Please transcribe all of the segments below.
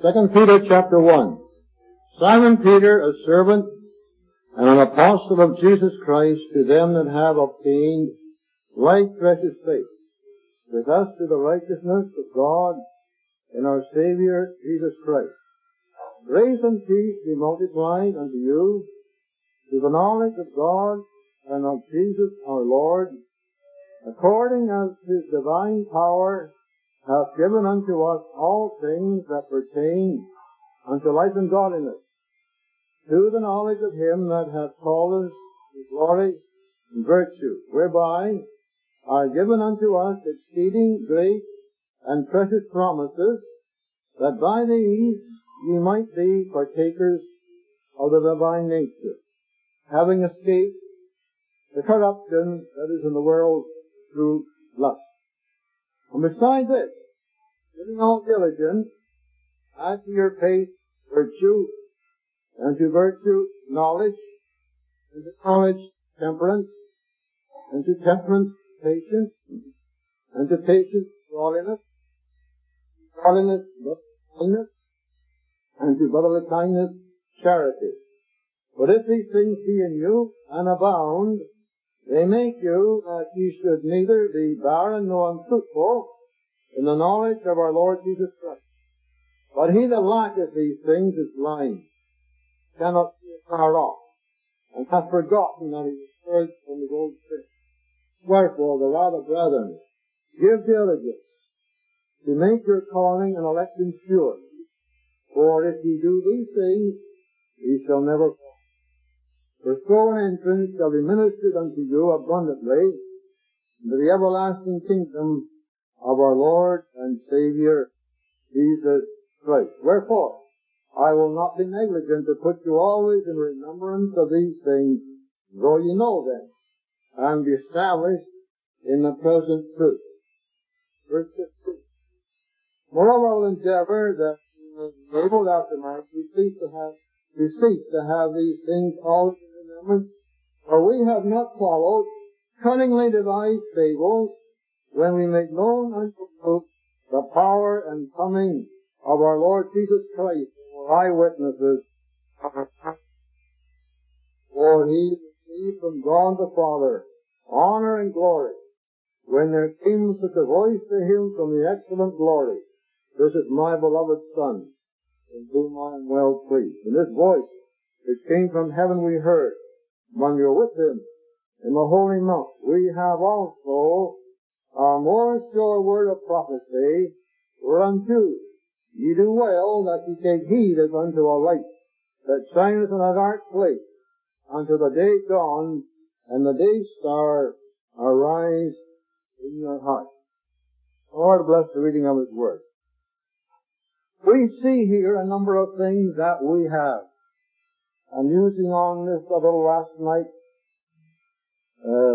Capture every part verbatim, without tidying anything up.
Second Peter chapter one. Simon Peter, a servant and an apostle of Jesus Christ, to them that have obtained like precious faith, with us to the righteousness of God in our Savior Jesus Christ. Grace and peace be multiplied unto you to the knowledge of God and of Jesus our Lord, according as his divine power hath given unto us all things that pertain unto life and godliness, to the knowledge of him that hath called us to glory and virtue, whereby are given unto us exceeding great and precious promises, that by these ye might be partakers of the divine nature, having escaped the corruption that is in the world through lust. And besides this, giving all diligence, add to your faith virtue, and to virtue knowledge, and to knowledge temperance, and to temperance patience, and to patience godliness, godliness kindness, and to brotherly kindness charity. But if these things be in you and abound, they make you that ye should neither be barren nor unfruitful in the knowledge of our Lord Jesus Christ. But he that lacketh these things is blind, cannot see afar off, and hath forgotten that he was purged from his old sin. Wherefore, the rather, brethren, give diligence to make your calling and election sure. For if ye do these things, ye shall never fall. For so an entrance shall be ministered unto you abundantly into the everlasting kingdom of our Lord and Savior, Jesus Christ. Wherefore, I will not be negligent to put you always in remembrance of these things, though ye know them, and be established in the present truth. Verse fifteen. Moreover, I will endeavor that you may be able afterwards to cease to have, to cease to have these things always in remembrance, for we have not followed cunningly devised fables, when we make known unto you the power and coming of our Lord Jesus Christ, who are eyewitnesses of our faith. For he received from God the Father honor and glory, when there came such a voice to him from the excellent glory, "This is my beloved Son, in whom I am well pleased." And this voice which came from heaven we heard, when we were with him in the holy mount. We have also a more sure word of prophecy, whereunto ye do well that ye take heed as unto a light that shineth in a dark place, until the day dawn and the day star arise in your heart. Lord bless the reading of his word. We see here a number of things that we have. I'm musing on this a little last night, uh,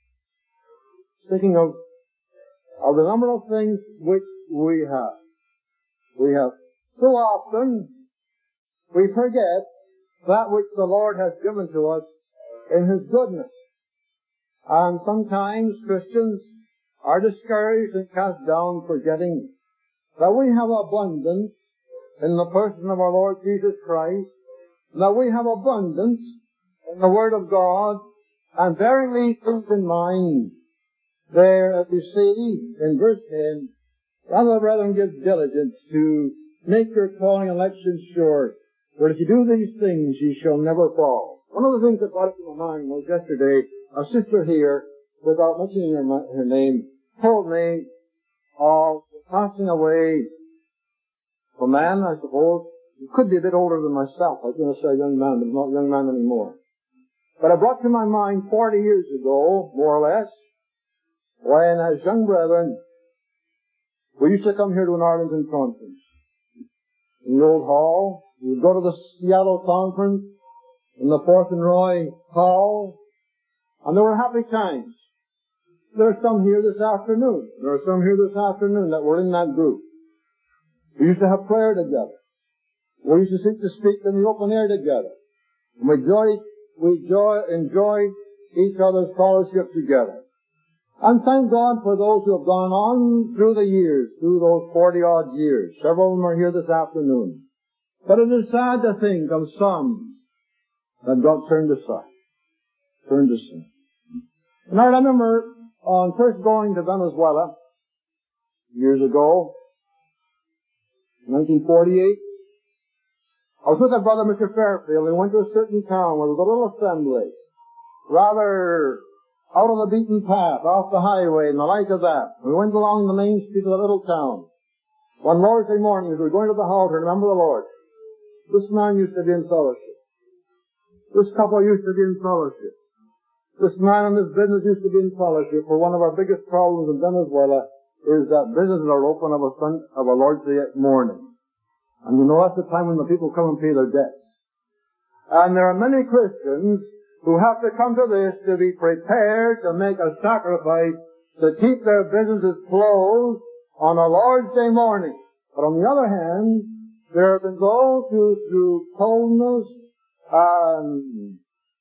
thinking of, of the number of things which we have. We have so often, we forget that which the Lord has given to us in his goodness. And sometimes Christians are discouraged and cast down, forgetting that we have abundance in the person of our Lord Jesus Christ, and that we have abundance in the Word of God, and bearing these things in mind, there, as you see in verse ten, rather, brethren, give diligence to make your calling and election sure, for if you do these things, ye shall never fall. One of the things that brought it to my mind was yesterday, a sister here, without mentioning her, her name, told me of the passing away of a man, I suppose. He could be a bit older than myself. I was going to say a young man, but he's not a young man anymore. But it brought to my mind forty years ago, more or less, when, as young brethren, we used to come here to an Arlington conference. In the old hall, we would go to the Seattle conference in the Fourth and Roy Hall, and there were happy times. There are some here this afternoon. There are some here this afternoon that were in that group. We used to have prayer together. We used to seek to speak in the open air together. And we enjoyed, we enjoy, enjoyed each other's fellowship together. And thank God for those who have gone on through the years, through those forty-odd years. Several of them are here this afternoon. But it is sad to think of some that got turned aside, turned to sin. And I remember on first going to Venezuela years ago, nineteen forty-eight, I was with a brother, Mister Fairfield. We went to a certain town where there was a little assembly, rather out of the beaten path, off the highway and the like of that. We went along the main street of the little town. One Lord's Day morning, as we were going to the altar, remember the Lord, this man used to be in fellowship. This couple used to be in fellowship. This man and his business used to be in fellowship. For one of our biggest problems in Venezuela is that businesses are open of a, sun, of a Lord's Day morning. And you know that's the time when the people come and pay their debts. And there are many Christians who have to come to this to be prepared to make a sacrifice to keep their businesses closed on a Lord's Day morning. But on the other hand, there have been those who, through coldness and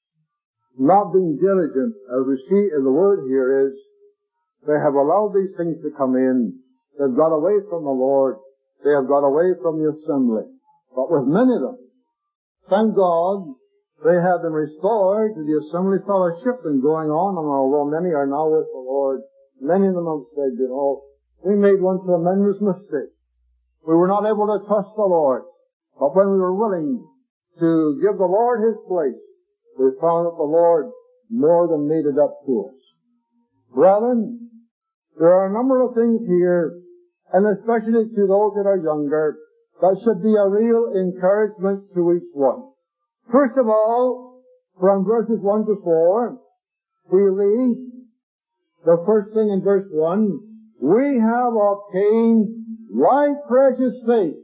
not being diligent, as we see in the word here is, they have allowed these things to come in. They've got away from the Lord. They have got away from the assembly. But with many of them, thank God, they have been restored to the assembly fellowship and going on, and although many are now with the Lord, many of them have said, you know, we made one tremendous mistake. We were not able to trust the Lord. But when we were willing to give the Lord His place, we found that the Lord more than made it up to us. Brethren, there are a number of things here, and especially to those that are younger, that should be a real encouragement to each one. First of all, from verses one to four, we read the first thing in verse one, we have obtained like precious faith.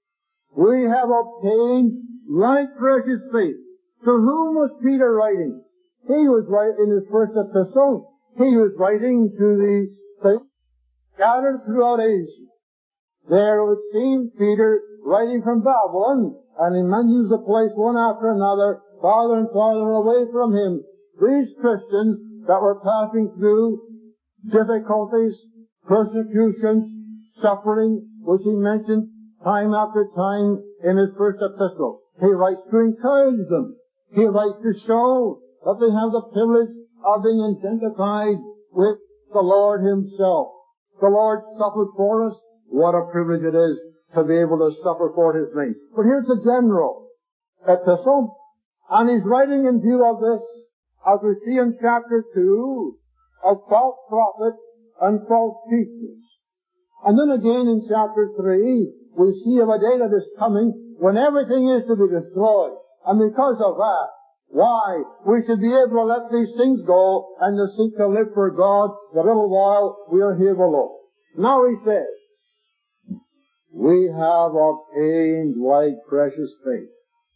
We have obtained like precious faith. To whom was Peter writing? He was writing in his first epistle. He was writing to the saints scattered throughout Asia. There it seems Peter writing from Babylon, and he mentions the place one after another, farther and farther away from him. These Christians that were passing through difficulties, persecutions, suffering, which he mentioned time after time in his first epistle. He writes to encourage them. He writes to show that they have the privilege of being identified with the Lord Himself. The Lord suffered for us. What a privilege it is to be able to suffer for His name. But here's the general epistle, and he's writing in view of this, as we see in chapter two, of false prophets and false teachers. And then again in chapter three, we see of a day that is coming when everything is to be destroyed. And because of that, why? We should be able to let these things go and to seek to live for God the little while we are here below. Now he says, we have obtained like precious faith.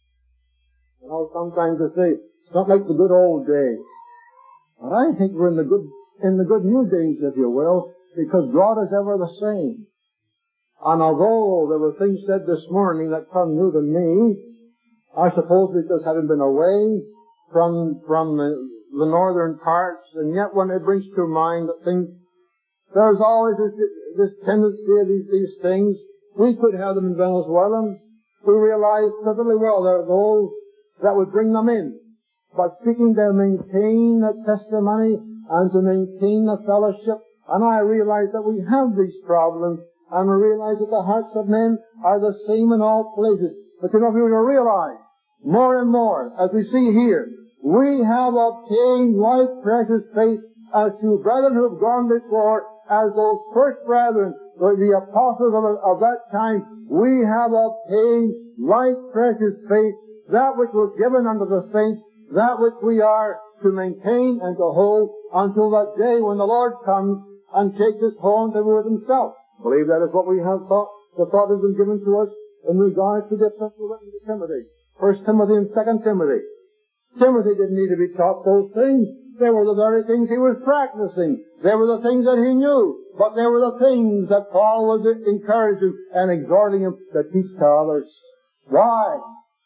You know, sometimes they say, it's not like the good old days. But I think we're in the good, in the good new days, if you will, because God is ever the same. And although there were things said this morning that come new to me, I suppose because having been away from, from the, the northern parts, and yet when it brings to mind that things, there's always this, this tendency of these, these things. We could have them in Venezuela. We realize perfectly well there are those that would bring them in. But seeking to maintain the testimony and to maintain the fellowship, and I realize that we have these problems, and we realize that the hearts of men are the same in all places. But you know, if we were to realize more and more, as we see here, we have obtained like precious faith as to brethren who have gone before, as those first brethren, the apostles of, of that time, we have obtained like precious faith, that which was given unto the saints, that which we are to maintain and to hold until that day when the Lord comes and takes us home to with Himself. I believe that is what we have thought. The thought has been given to us in regard to the epistle written to Timothy. First Timothy and Second Timothy. Timothy didn't need to be taught those things. They were the very things he was practicing. They were the things that he knew. But they were the things that Paul was encouraging and exhorting him to teach to others. Why?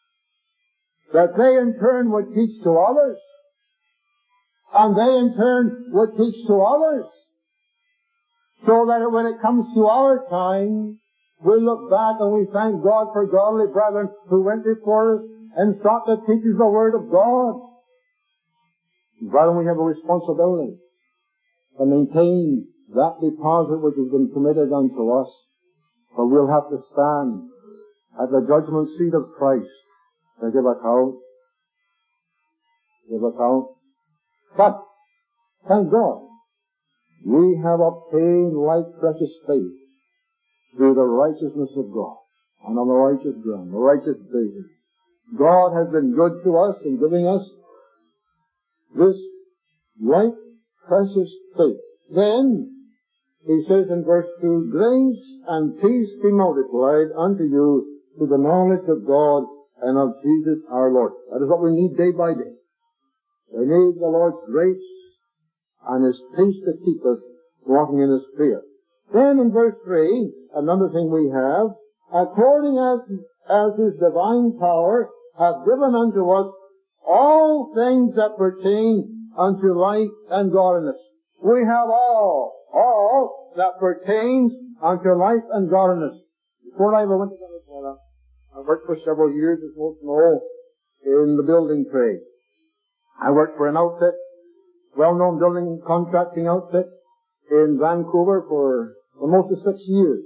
That they in turn would teach to others. And they in turn would teach to others. so that when it comes to our time, we look back and we thank God for godly brethren who went before us and sought to teach us the Word of God. Brethren, we have a responsibility to maintain that deposit which has been committed unto us, for we'll have to stand at the judgment seat of Christ to give account. Give account. But, thank God, we have obtained like precious faith through the righteousness of God, and on the righteous ground, the righteous basis. God has been good to us in giving us this like precious faith. Then, he says in verse two, grace and peace be multiplied unto you to the knowledge of God and of Jesus our Lord. That is what we need day by day. We need the Lord's grace and His peace to keep us walking in His fear. Then in verse three, another thing we have, according as, as His divine power hath given unto us all things that pertain unto life and godliness. We have all, all that pertains unto life and godliness. Before I ever went to Venezuela, I worked for several years, as most know, in the building trade. I worked for an outfit, well-known building contracting outfit in Vancouver for almost six years.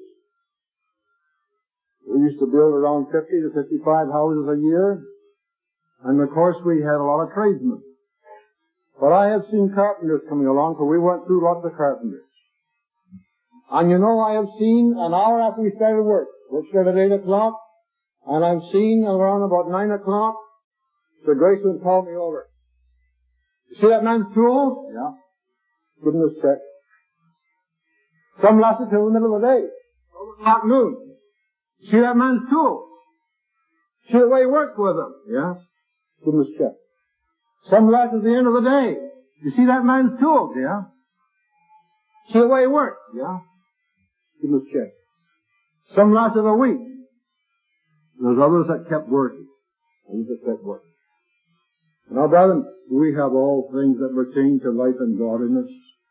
We used to build around fifty to fifty-five houses a year, and of course we had a lot of tradesmen. But I have seen carpenters coming along, for we went through lots of carpenters. And you know, I have seen an hour after we started work, work started at eight o'clock, and I've seen around about nine o'clock, Sir Grayson called me over. You see that man's tool? Yeah. Give him this check. Some lasted till the middle of the day. Over o'clock noon. You see that man's tool? See the way he worked with them? Yeah. Give him this check. Some lasted at the end of the day. You see that man's tool? Yeah. See the way he worked? Yeah. Give him this check. Some lasted a week. There's others that kept working. Others that kept working. Now, brethren, we have all things that pertain to life and godliness.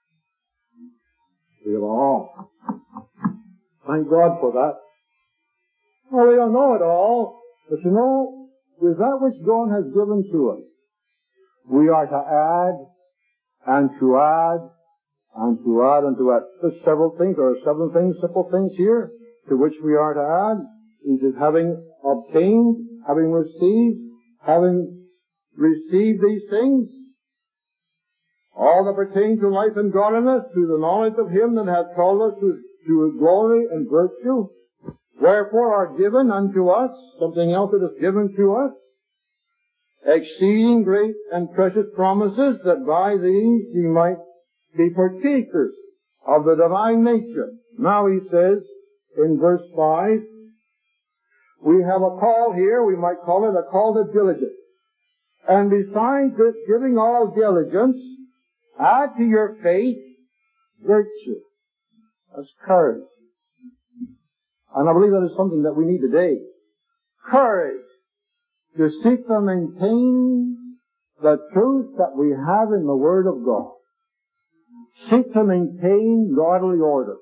We have all. Thank God for that. Well, we don't know it all, but you know, with that which God has given to us, we are to add, and to add, and to add, and to add. There's several things, there are seven things, simple things here, to which we are to add. He says, having obtained, having received, having received these things, all that pertain to life and godliness, to the knowledge of Him that hath called us to, to glory and virtue, wherefore are given unto us, something else that is given to us, exceeding great and precious promises, that by these ye might be partakers of the divine nature. Now he says in verse five, we have a call here, we might call it a call to diligence. And besides this, giving all diligence, add to your faith virtue. That's courage. And I believe that is something that we need today. Courage to seek to maintain the truth that we have in the Word of God. Seek to maintain godly order.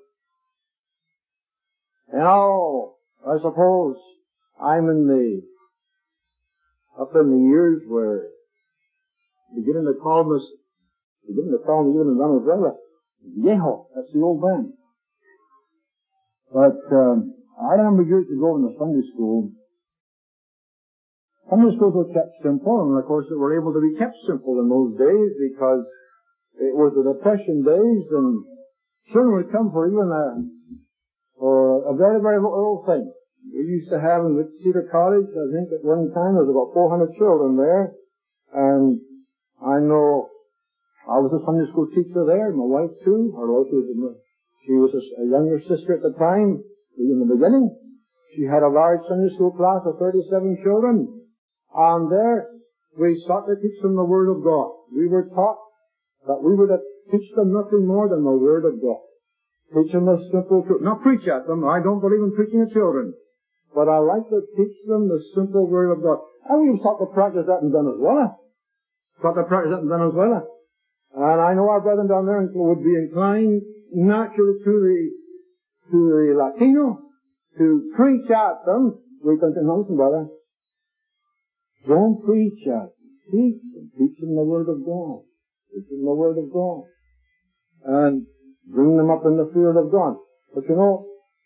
Now, I suppose I'm in the, up in the years where beginning to call this, beginning to call me even in Venezuela, Viejo, that's the old man. But, um, I remember years ago in the Sunday school, Sunday schools were kept simple, and of course they were able to be kept simple in those days because it was the Depression days, and children would come for even a, for a very, very little thing. We used to have in Cedar Cottage, I think at one time there was about four hundred children there, and I know I was a Sunday school teacher there, my wife too, or also she was a, a younger sister at the time, in the beginning. She had a large Sunday school class of thirty-seven children, and there we sought to teach them the Word of God. We were taught that we were to teach them nothing more than the Word of God. Teach them the simple truth. Not preach at them. I don't believe in preaching at children. But I like to teach them the simple Word of God. And we've taught to practice that in Venezuela. Taught to practice that in Venezuela. And I know our brethren down there would be inclined, naturally to the, to the Latino to preach at them. We can say, listen, brother, don't preach at them. Teach them. Teach them the Word of God. Teach them the Word of God. And bring them up in the fear of God. But you know,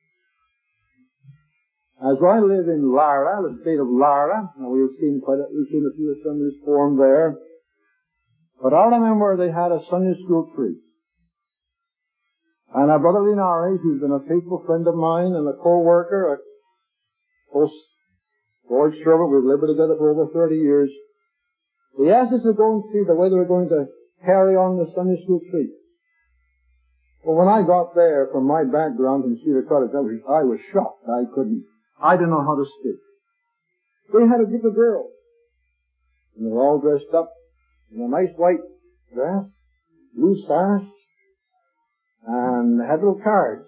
as I live in Lara, the state of Lara, now we've seen quite a, we've seen a few assemblies formed there, but I remember they had a Sunday school priest. And our brother Linares, who's been a faithful friend of mine and a co-worker, a close Lord servant, we've lived together for over thirty years, he asked us to go and see the way they were going to carry on the Sunday school priest. Well, when I got there from my background from Cedar Cottage, I was, I was shocked. I couldn't, I didn't know how to speak. They had a group of girls, and they were all dressed up in a nice white dress, blue sash, and they had little cards.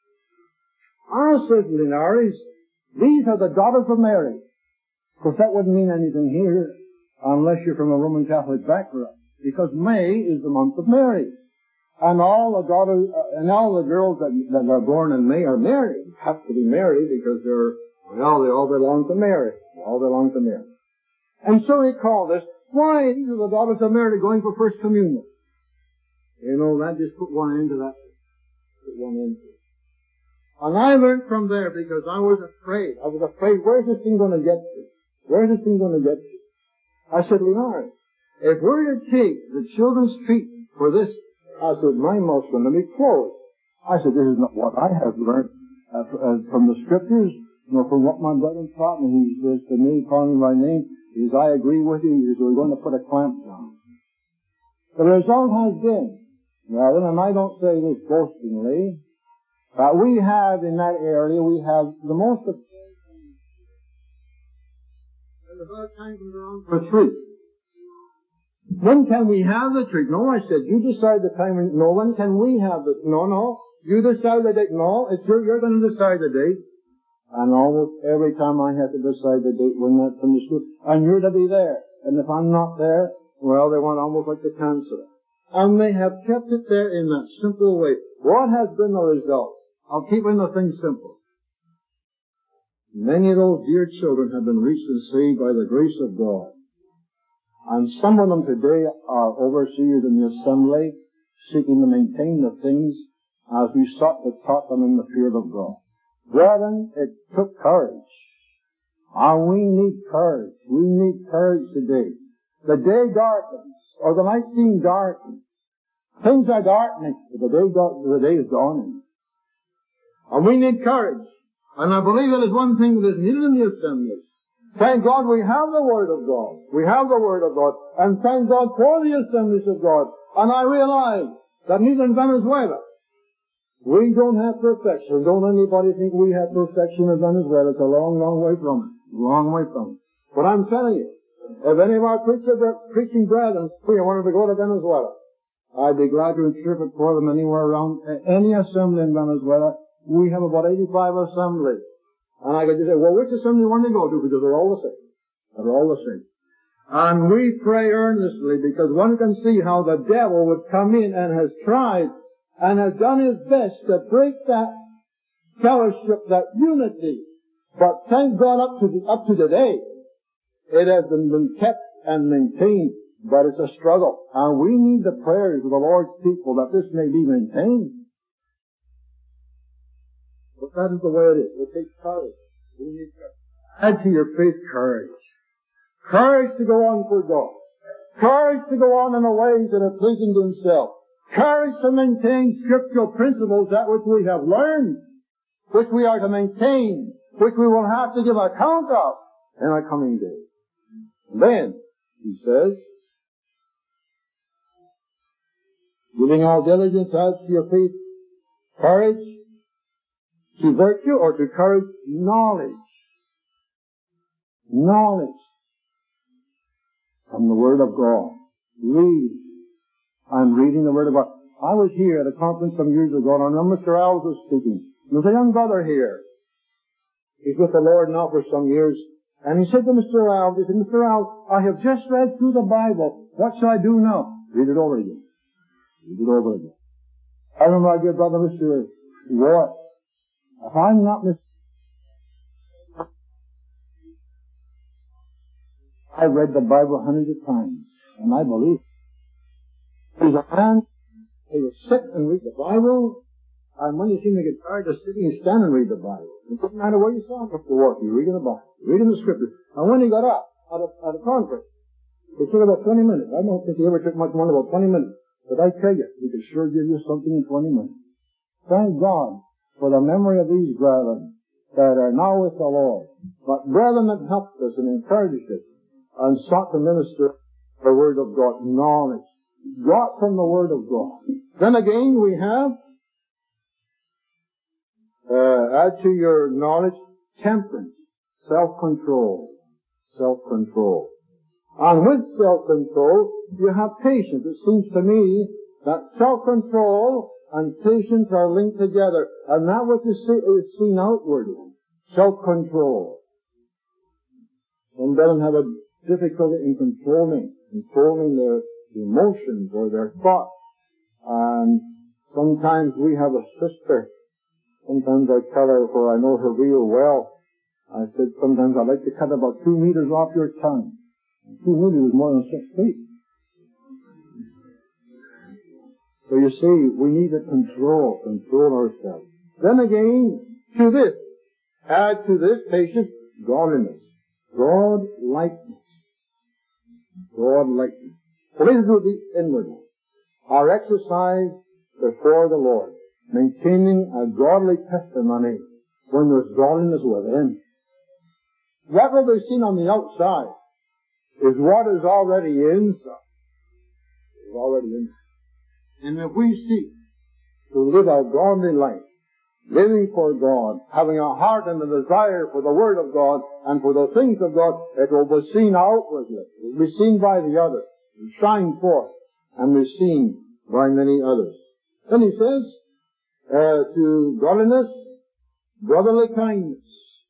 I said to Linares, these are the daughters of Mary. Of course, that wouldn't mean anything here unless you're from a Roman Catholic background, because May is the month of Mary. And all the daughters, uh, and all the girls that, that are born in May are married. Have to be married because they're, well, they all belong to Mary. They all belong to Mary. And so he called us, why, these are the daughters of Mary going for First Communion. You know, that just put one end to that. Put one end to it. And I learned from there because I was afraid. I was afraid, where's this thing going to get to? Where's this thing going to get to? I said, Leonard, if we're to take the children's feet for this, I said, my mouth's going to be closed. I said, this is not what I have learned uh, from the Scriptures, you know, from what my brother taught me. He says to me, calling me by name, he says, I agree with you. He says, we're going to put a clamp down. The result has been, well, and I don't say this boastingly, but we have in that area, we have the most of and about time comes around for three. When can we have the treat? No, I said, you decide the time. No, when can we have the, no, no, you decide the date. No, it's your, you're going to decide the date. And almost every time I have to decide the date when that's from the school, and you're to be there. And if I'm not there, well, they want almost like to cancel it. And they have kept it there in that simple way. What has been the result of keeping the thing simple? Many of those dear children have been reached and saved by the grace of God. And some of them today are overseers in the assembly, seeking to maintain the things as we sought to taught them in the fear of God. Brethren, it took courage. And we need courage. We need courage today. The day darkens, or the night seems darkened. Things are darkening, but the day, the day is dawning. And we need courage. And I believe it is one thing that is needed in the assemblies. Thank God we have the Word of God. We have the Word of God. And thank God for the assemblies of God. And I realize that neither in Venezuela, we don't have perfection. Don't anybody think we have perfection in Venezuela. It's a long, long way from it. Long way from it. But I'm telling you, if any of our preacher, preaching brethren here wanted to go to Venezuela, I'd be glad to interpret for them anywhere around any assembly in Venezuela. We have about eighty-five assemblies. And I could just say, well, which assembly do you want to go to? Because they're all the same. They're all the same. And we pray earnestly because one can see how the devil would come in and has tried and has done his best to break that fellowship, that unity. But thank God up to the, up to today, it has been, been kept and maintained, but it's a struggle. And we need the prayers of the Lord's people that this may be maintained. But that is the way it is. It takes courage. We need courage. Add to your faith courage. Courage to go on for God. Courage to go on in the ways that are pleasing to Himself. Courage to maintain scriptural principles, that which we have learned, which we are to maintain, which we will have to give account of in a coming day. Then, he says, giving all diligence, add to your faith courage, to virtue, or to courage, knowledge. Knowledge from the Word of God. Read. I'm reading the Word of God. I was here at a conference some years ago, and I remember Mister Alves was speaking. There's a young brother here. He's with the Lord now for some years. And he said to Mister Alves, he said, Mister Alves, I have just read through the Bible. What shall I do now? Read it over again. Read it over again. I remember my dear brother, Mister Ward, if I'm not mistaken, I've read the Bible hundreds of times, and I believe there's a man, he would sit and read the Bible, and when he seemed to get tired of sitting, he'd stand and read the Bible. It didn't matter where you saw him after work, he was reading the Bible, reading the Scriptures. And when he got up at a, at a conference, it took about twenty minutes. I don't think he ever took much more than about twenty minutes. But I tell you, he could sure give you something in twenty minutes. Thank God for the memory of these brethren that are now with the Lord. But brethren that helped us and encouraged us and sought to minister the Word of God, knowledge, got from the Word of God. Then again we have, uh, add to your knowledge, temperance, self-control, self-control. And with self-control, you have patience. It seems to me that self-control and patience are linked together. And that what you see is seen outwardly. Self-control. Some brethren have a difficulty in controlling, controlling their emotions or their thoughts. And sometimes we have a sister. Sometimes I tell her, for I know her real well, I said, sometimes I'd like to cut about two meters off your tongue. Two meters is more than six feet. So you see, we need to control, control ourselves. Then again, to this, add to this patience, godliness, God-likeness, God-likeness. Pleased with the inward, our exercise before the Lord, maintaining a godly testimony when there's godliness within. What will be seen on the outside is what is already inside. Is already inside. And if we seek to live a godly life, living for God, having a heart and a desire for the Word of God and for the things of God, it will be seen outwardly. It will be seen by the others. It will shine forth and be seen by many others. Then he says, uh, to godliness, brotherly kindness.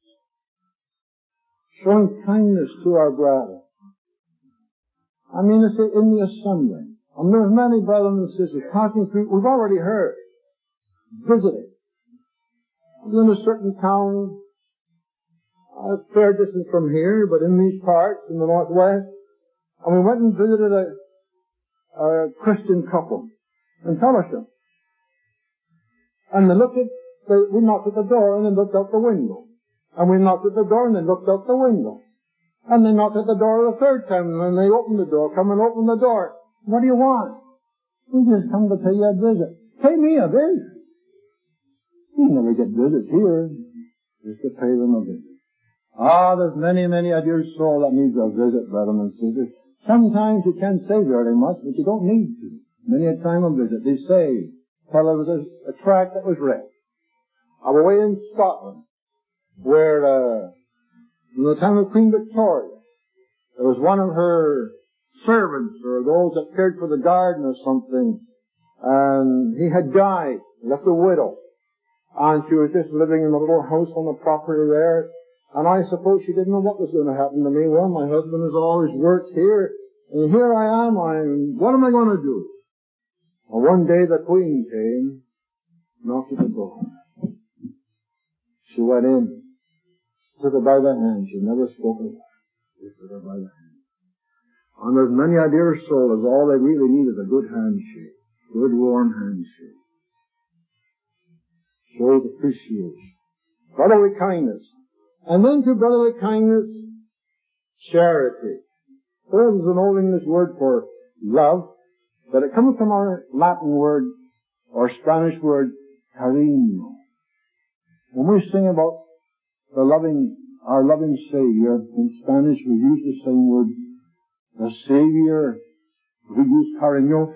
Showing kindness to our brother. I mean, it's in the assembly. And there's many brothers and sisters passing through. We've already heard. Visiting. In a certain town, a fair distance from here, but in these parts, in the northwest, and we went and visited a, a Christian couple in fellowship. And they looked at, they, we knocked at the door and they looked out the window. And we knocked at the door and they looked out the window. And they knocked at the door the third time, and when they opened the door, come and open the door. What do you want? We just come to pay you a visit. Pay me a visit. You never get visits here. Just to pay them a visit. Ah, there's many, many a dear soul that needs a visit, brothers and sisters. Sometimes you can't say very much, but you don't need to. Many a time a visit. They say, tell her there's a tract that was read. I'm away in Scotland, where, uh, in the time of Queen Victoria, there was one of her servants, or those that cared for the garden or something, and he had died, left a widow, and she was just living in a little house on the property there, and I suppose she didn't know what was going to happen to me. Well, my husband has always worked here, and here I am, I'm, what am I going to do? Well, one day the Queen came, knocked at the door. She went in. Took her by the hand. She never spoke a word. She took her by the hand. And there's many a dear soul as all they really need is a good handshake. Good warm handshake. Shows appreciation. Brotherly kindness. And then to brotherly kindness, charity. There is an old English word for love, but it comes from our Latin word, or Spanish word, cariño. When we sing about the loving, our loving Savior, in Spanish we use the same word, the Savior, we use cariñoso.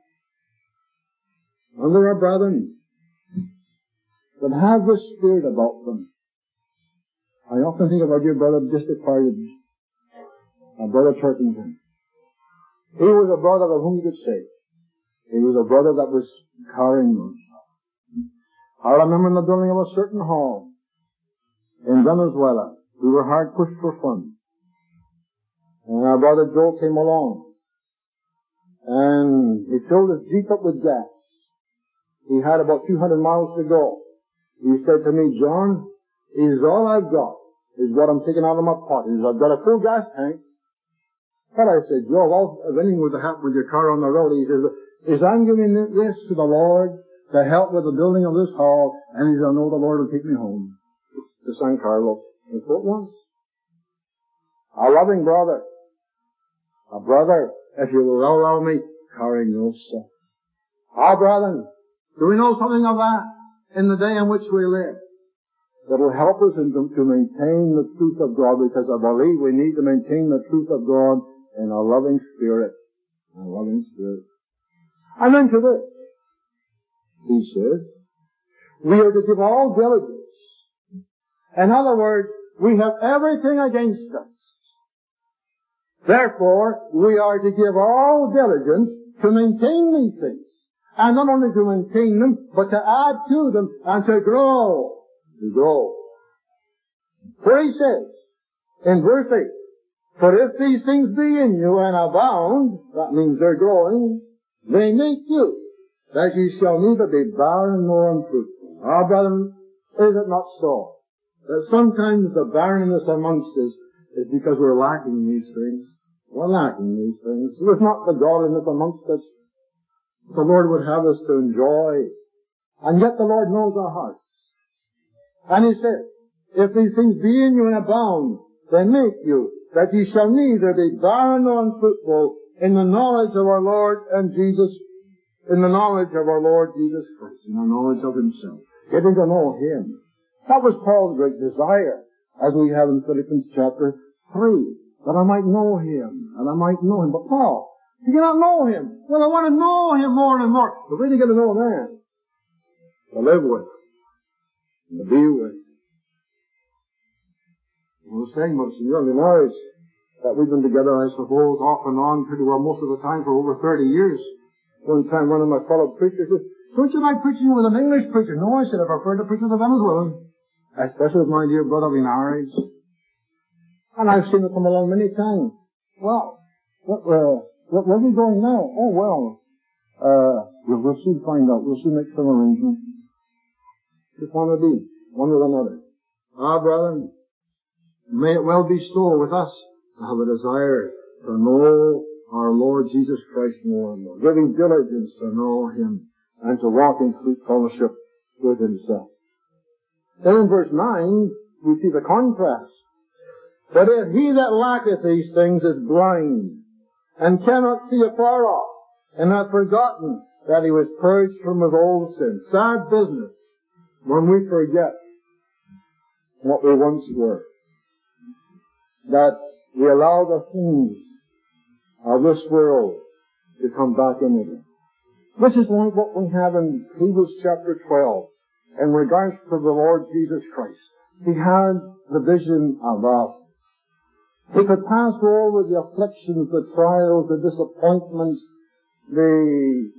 And there are brethren that have this spirit about them. I often think of our dear brother just departed, our brother Turkington. He was a brother of whom you could say, he was a brother that was cariñoso. I remember in the building of a certain hall in Venezuela, we were hard pushed for funds. And our brother Joe came along. And he filled his Jeep up with gas. he had about two hundred miles to go. He said to me, John, is all I've got is what I'm taking out of my pocket. I've got a full gas tank. But I said, Joe, well, if anything was to happen with your car on the road, he says, is I'm giving this to the Lord to help with the building of this hall, and he said, I know the Lord will take me home to San Carlos. And so it was. A loving brother. A brother, if you will allow me, cariñoso. Our brethren, do we know something of that in the day in which we live? That will help us in to, to maintain the truth of God, because I believe we need to maintain the truth of God in a loving spirit. A loving spirit. And then to this, he says, we are to give all diligence. In other words, we have everything against us. Therefore, we are to give all diligence to maintain these things. And not only to maintain them, but to add to them and to grow. To grow. For he says, in verse eight, for if these things be in you and abound, that means they're growing, they make you, that ye shall neither be barren nor unfruitful. Ah, brethren, is it not so? That sometimes the barrenness amongst us is because we're lacking these things. We're lacking these things. It was not the godliness amongst us the Lord would have us to enjoy. And yet the Lord knows our hearts. And he says, if these things be in you and abound, they make you, that ye shall neither be barren nor unfruitful in the knowledge of our Lord and Jesus, in the knowledge of our Lord Jesus Christ, in the knowledge of himself. Getting to know him. That was Paul's great desire, as we have in Philippians chapter three, that I might know him, and I might know him. But Paul, you cannot know him. Well, I want to know him more and more. But where do you get to know a man? To live with. And to be with. I was saying, but it's in the early lives that we've been together, I suppose, off and on pretty well most of the time for over thirty years. One time one of my fellow preachers said, don't you like preaching with an English preacher? No, I said, I prefer to preach with a Venezuelan. Especially with my dear brother Linares. And I've seen it come along many times. Well, what, uh, Where are we going now? Oh, well, uh, we'll, we'll soon find out. We'll soon make some arrangements. Just want to be one with another. Ah, brethren, may it well be so with us to have a desire to know our Lord Jesus Christ more and more, giving diligence to know him and to walk in sweet fellowship with himself. Then in verse nine, we see the contrast. But if he that lacketh these things is blind, and cannot see afar off, and hath forgotten that he was purged from his old sins. Sad business when we forget what we once were. That we allow the things of this world to come back in again. This is like what we have in Hebrews chapter twelve in regards to the Lord Jesus Christ. He had the vision of us. He could pass over the afflictions, the trials, the disappointments, the...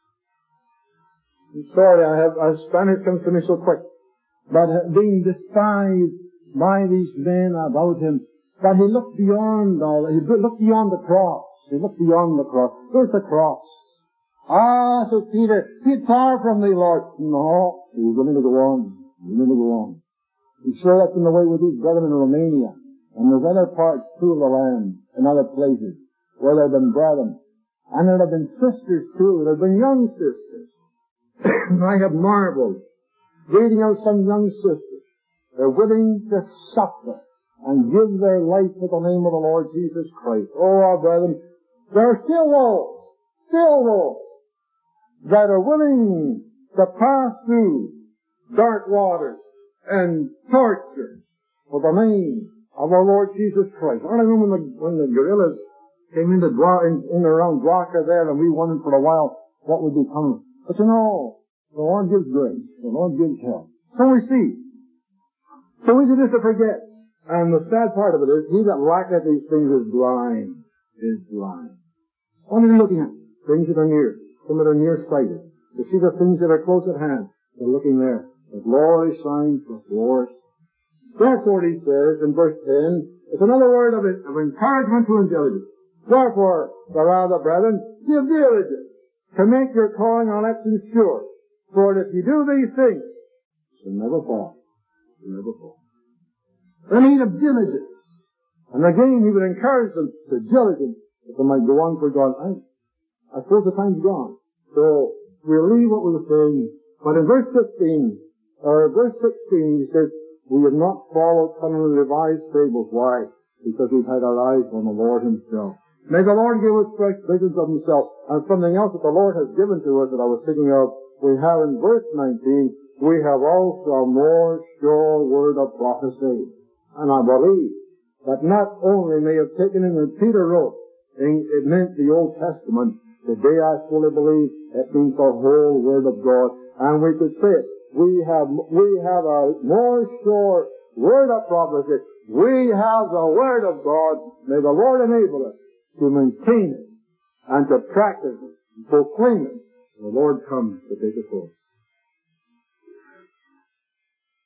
I'm sorry, I have, I, Spanish comes to me so quick. But being despised by these men about him, that he looked beyond all, he looked beyond the cross. He looked beyond the cross. There's the cross. Ah, said Peter, get far from thee, Lord. No, he was willing to go on. He was willing to go on. He sure that's in the way with these brethren in Romania. And there's other parts, too, of the land, and other places, where there have been brethren. And there have been sisters, too. There have been young sisters. I have marveled, reading out some young sisters. They're willing to suffer and give their life for the name of the Lord Jesus Christ. Oh, our brethren, there are still those, still those, that are willing to pass through dark waters and torture for the name of our Lord Jesus Christ. I remember when the, when the guerrillas came into Dra- in, in around Dwaka there, and we wondered for a while what would be coming. But you know, the Lord gives grace. The Lord gives help. So we see. So easy just to forget. And the sad part of it is, he that lacketh these things is blind. Is blind. What are they looking at? Things that are near. Some that are nearsighted. To see the things that are close at hand. They're looking there. The glory shines before us. Therefore, he says in verse ten, it's another word of, it, of encouragement to diligence. Therefore, the rather, brethren, give diligence to make your calling on election sure. For if you do these things, you'll never fall. You'll never fall. The need of diligence. And again, he would encourage them to diligence that they might go on for God. I, I suppose the time's gone. So, we'll leave what we were saying. But in verse fifteen, or verse sixteen, he says, we have not followed cunningly devised fables. Why? Because we've had our eyes on the Lord himself. May the Lord give us fresh visions of himself. And something else that the Lord has given to us that I was thinking of, we have in verse nineteen, we have also a more sure word of prophecy. And I believe that not only may have taken in when Peter wrote, it meant the Old Testament. Today I fully believe it means the whole Word of God. And we could say it. We have, we have a more sure word of prophecy. We have the Word of God. May the Lord enable us to maintain it and to practice it and proclaim it. The Lord comes to take us home.